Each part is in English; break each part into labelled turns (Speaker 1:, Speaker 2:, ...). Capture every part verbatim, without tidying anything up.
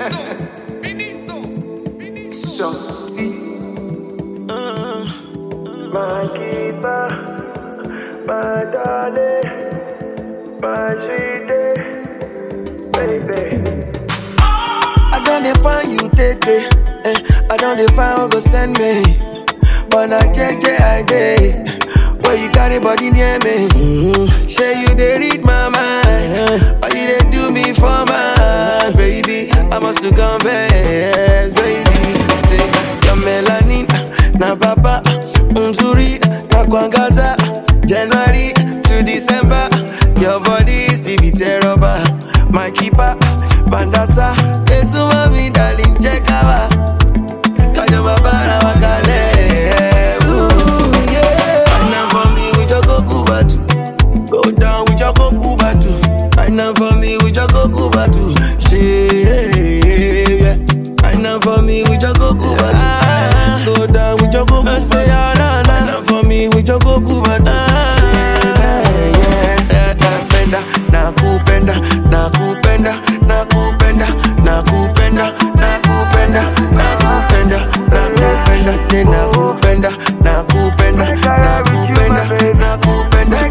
Speaker 1: My keeper, my darling, my sweetie, baby. I don't define you, Tete. Eh, I don't define who go send me. But I J J I day. Where you got a body near me. Mm-hmm. Say you they read my mind. Or you they do me for mine, baby. I must to confess, baby. Say your melanin, na papa, unzuri, na kwangaza. January to December, your body is the terrible. My keeper, bandasa, it's uma mi darling, check out. Kaja babara wakale. Go down with your Goku Batu. I know for me with your Goku Batu. Shit, yeah. I know for me with your Goku Batu. Go down with your Goku Batu. I know for me with your Goku Batu. Shit, yeah. Nakupenda, nakupenda, nakupenda, nakupenda, nakupenda, nakupenda, nakupenda, nakupenda, say nakupenda, nakupenda, nakupenda, nakupenda,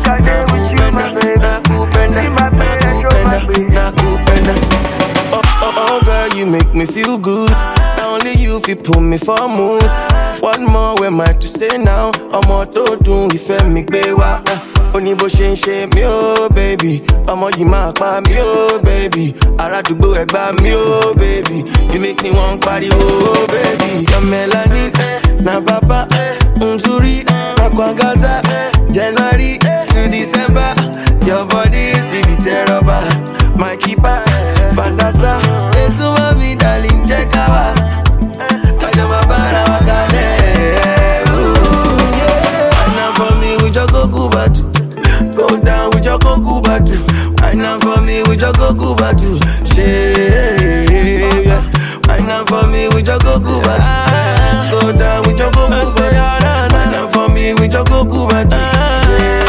Speaker 1: nakupenda. Oh, oh, oh, girl, you make me feel good. Now only you feel pull me for a move. One more, where am I to say now? I'm more to do if I make me wa. Only bo ṣe ń ṣe mi oh baby. Ọmọ yìí máa pa mi oh baby. Arádùgbò ẹ gbà mí oh baby. You make me want pariwo oh baby. Your melanin, na papa, unzuri, na kwangaza. January to December, your body is the terrible. My keeper, bandasa, it's uma mi darling, check out. Kaja babara wakale. I know for me with your Goku Batu. Go down with your Goku Batu. I know for me with your Goku Batu. Shit, yeah. I know for me with your Goku Batu. Go down with your Goku Batu. I know for me with your Goku Batu. Shit.